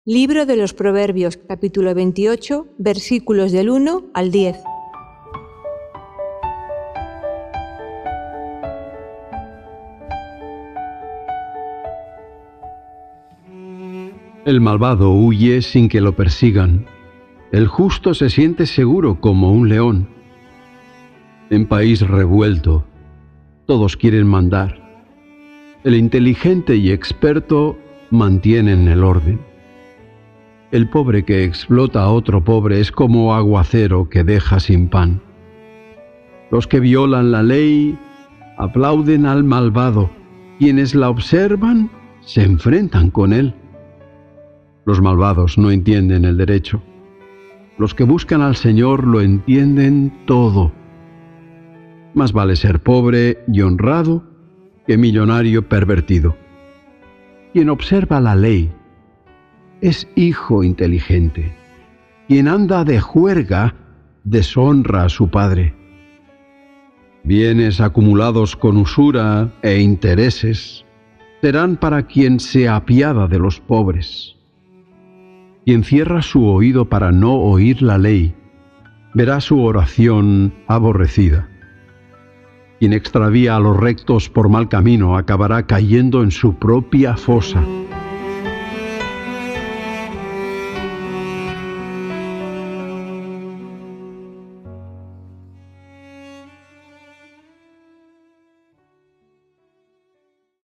Libro de los Proverbios, capítulo 28, versículos del 1 al 10. El malvado huye sin que lo persigan. El justo se siente seguro como un león. En país revuelto, todos quieren mandar. El inteligente y experto mantienen el orden. El pobre que explota a otro pobre es como aguacero que deja sin pan. Los que violan la ley aplauden al malvado. Quienes la observan se enfrentan con él. Los malvados no entienden el derecho. Los que buscan al Señor lo entienden todo. Más vale ser pobre y honrado que millonario pervertido. Quien observa la ley es hijo inteligente. Quien anda de juerga deshonra a su padre. Bienes acumulados con usura e intereses serán para quien se apiada de los pobres. Quien cierra su oído para no oír la ley, verá su oración aborrecida. Quien extravía a los rectos por mal camino acabará cayendo en su propia fosa.